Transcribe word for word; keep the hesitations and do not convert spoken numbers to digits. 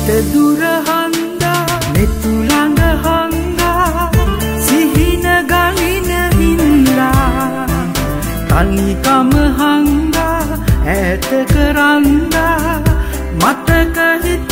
හිත දුර හන්දා මෙතු ළඟ හංගා සිහින ගලින හින්දා තනිකම හංගා ඈත කරන්දා මතක හිත